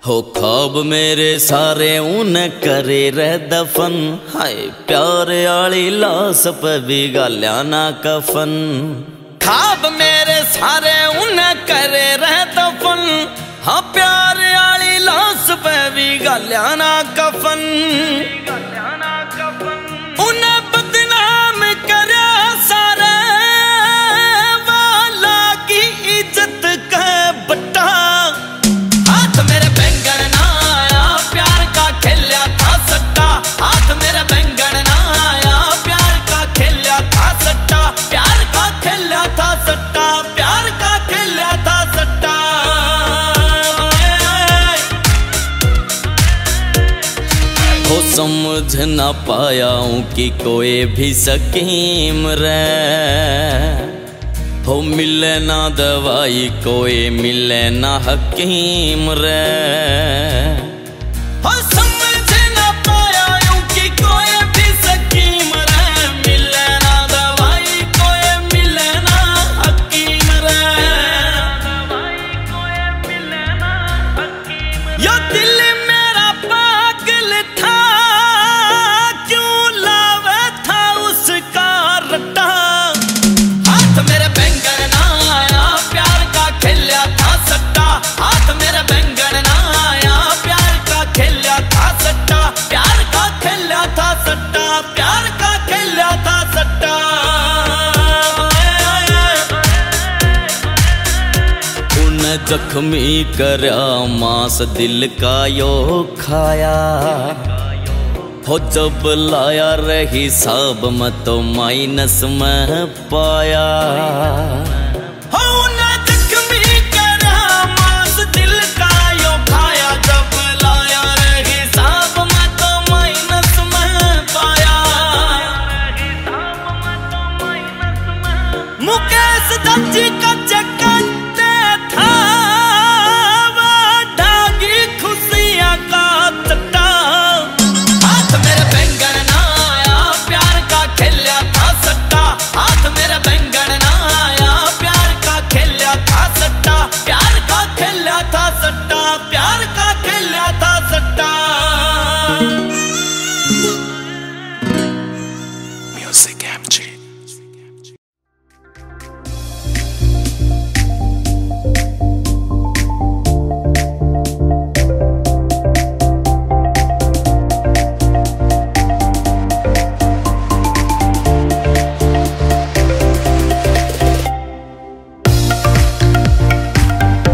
हो ख्वाब मेरे सारे उन करे रह दफन, हाय प्यार आली लाश पे भी गाल्या ना कफन। ख्वाब मेरे सारे उन करे रह दफन, हाँ प्यार आली लाश पे भी गाल्या ना कफन। उन्हें बदनाम करया सारे वाला की इज्जत का बट्टा। हाथ मेरे बैंगन ना आया प्यार का खेलिया था सट्टा, हाथ मेरे बैंगन ना आया प्यार का खेलिया था सट्टा, प्यार का खेलिया था सट्टा, प्यार का खेलिया था सट्टा। हो समझ ना पाया हूँ कि कोई भी सकीम रे, हो मिले ना दवाई कोई मिले ना हकीम रे। हो समझ ना पाया हूँ कि कोई भी सकीम रे, मिले ना दवाई कोई मिले ना हकीम रे। यो दिल मेरा पागल था क्यों लावे था उसका रट्टा। हाथ मेरे बैंगन ना आया प्यार का खेलिया था सट्टा, हाथ मेरे बैंगन ना आया प्यार का खेलिया था सट्टा, प्यार का खेलिया था सट्टा, प्यार का खेलिया था सट्टा। उन्हें जख्मी करया मांस दिल का यो खाया, हो जब लाया रही साब में तो माइनस में पाया। हो उन्हें जख्मी करा मांस दिल का यो खाया, जब लाया रही साब में तो माइनस में पाया। मुकेश दत्ती का चकते था वो ढागी खुशियां का तट्टा। हाथ मेरे बैंगन ना आया प्यार का खेलिया था सट्टा, हाथ मेरे बैंगन ना आया प्यार का खेलिया था सट्टा, प्यार का खेलिया था सट्टा, प्यार का खेलिया था सट्टा। Music MG।